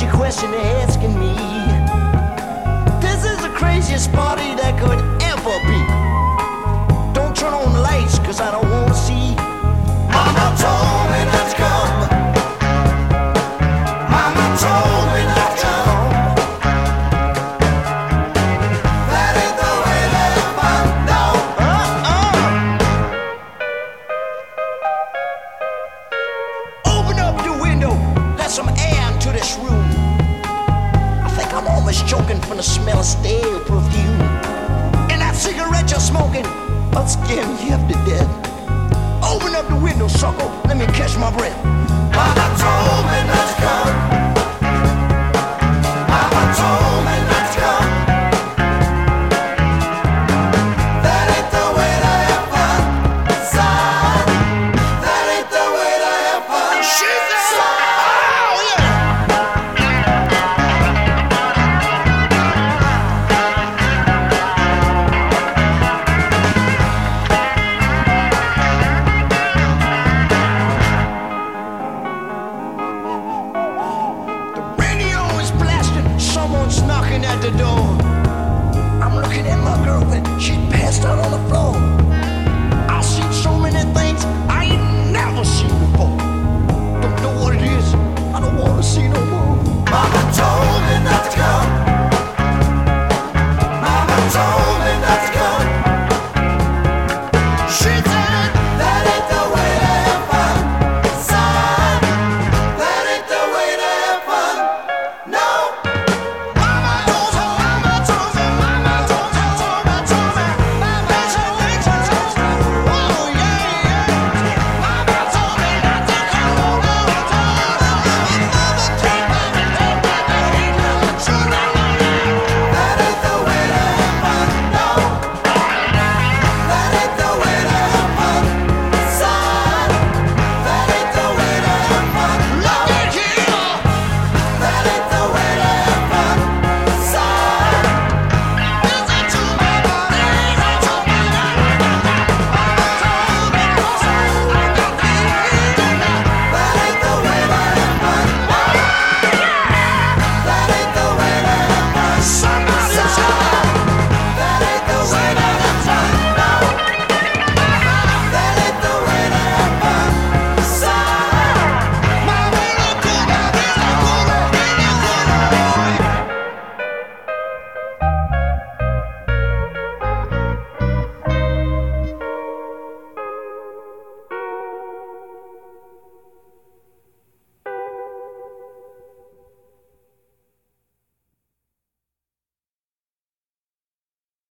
crazy question they're asking me. This is the craziest party that could ever be. Don't turn on the lights, cause I don't wanna see. Mama told me not to come. Mama told me not to come. That ain't the way that I know. Open up the window, let some air into this room. I think I'm almost choking from the smell of stale perfume. And that cigarette you're smoking, I'll scare me half to death. Open up the window, sucker, let me catch my breath. Mama told me not to come. Mama told me not to come. That ain't the way to have fun, son. That ain't the way to have fun. She said, oh yeah. Someone's knocking at the door. I'm looking at my girlfriend, she's passed out on the floor. I've seen so many things I ain't never seen before. Don't know what it is, I don't wanna see no more. Mama